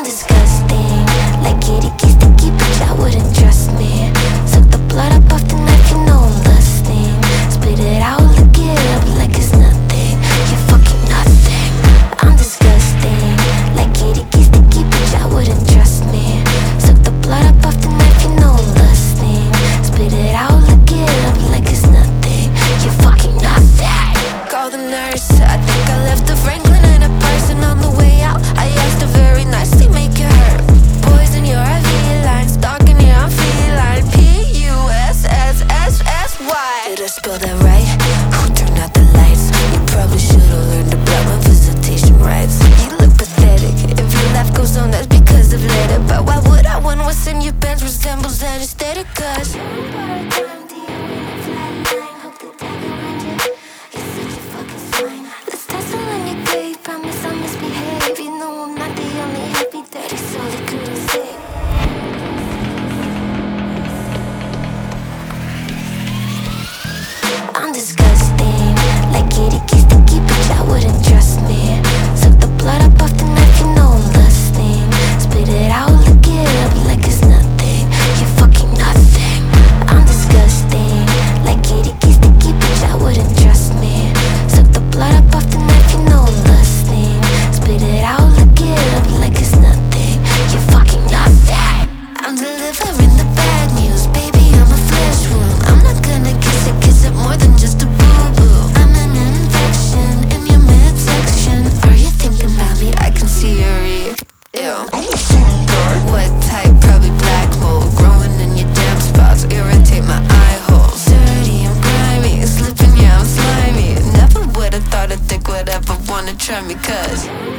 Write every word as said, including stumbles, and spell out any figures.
disgusting. Like kitty keys to keep bitch, I wouldn't trust me. Suck the blood up off the knife, you know I'm lusting. Spit it out, lick it up like it's nothing. You're fucking nothing. I'm disgusting. Like kitty keys to keep bitch, I wouldn't trust me. Suck the blood up off the knife, you know I'm lusting. Spit it out, lick it up like it's nothing. You're fucking nothing. Call the nurse, I think I left the Franklin in a purse, and on the way out I asked her very nicely, make it hurt. Poison your I V line, stalking you, I'm feline. P U S S S S Y. Did I spell that right? Who turned out the lights? You probably should've learned about my visitation rights. You look pathetic, if your laugh goes on that's because of letter. But why would I want what's in your pants resembles anesthetic? Cause Let's tussle on your grave, promise I'll misbehave. You know I'm not the only happy daddy, so they couldn't say. I'm disgusting. Like kitty keys to keep bitch, I wouldn't trust me. Suck the blood up off the knife, you know I'm lusting. Spit it out, lick it up like it's nothing. You're fucking nothing. I'm disgusting. Like kitty keys to keep bitch, I wouldn't trust me. Suck the blood up off the knife, you know I'm lusting. Spit it out, lick it up like it's nothing. You're fucking nothing. I'm delivering the bad news, baby, I'm a flesh wound. I'm not gonna kiss it, kiss it more than just a boo-boo. I'm an infection in your midsection. Are you thinking about me? I can see your ear. Ew. What type? Probably black mold growing in your damn spots, irritate my eye holes. Dirty and grimy, slipping, yeah, I'm slimy. Never would've thought a dick would ever wanna try me, cause